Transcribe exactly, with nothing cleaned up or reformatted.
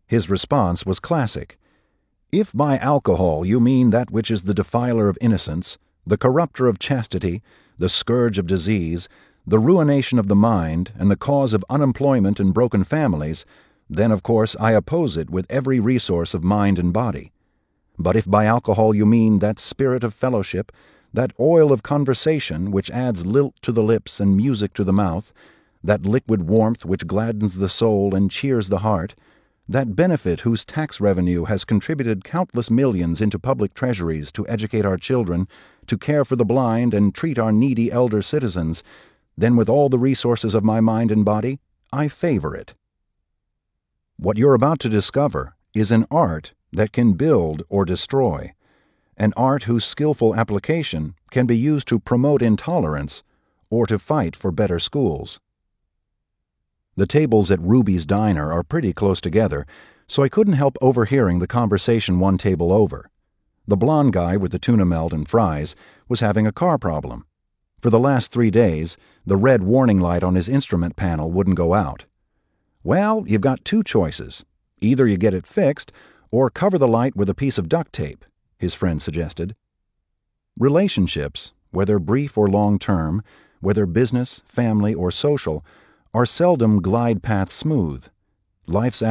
His response was classic. "If by alcohol you mean that which is the defiler of innocence, the corrupter of chastity, the scourge of disease, the ruination of the mind, and the cause of unemployment and broken families, then of course I oppose it with every resource of mind and body. But if by alcohol you mean that spirit of fellowship, that oil of conversation which adds lilt to the lips and music to the mouth, that liquid warmth which gladdens the soul and cheers the heart, that benefit whose tax revenue has contributed countless millions into public treasuries to educate our children, to care for the blind and treat our needy elder citizens, then with all the resources of my mind and body, I favor it." What you're about to discover is an art that can build or destroy, an art whose skillful application can be used to promote intolerance or to fight for better schools. The tables at Ruby's Diner are pretty close together, so I couldn't help overhearing the conversation one table over. The blonde guy with the tuna melt and fries was having a car problem. For the last three days, the red warning light on his instrument panel wouldn't go out. "Well, you've got two choices. Either you get it fixed, or cover the light with a piece of duct tape," his friend suggested. Relationships, whether brief or long-term, whether business, family, or social, are seldom glide path smooth. Life's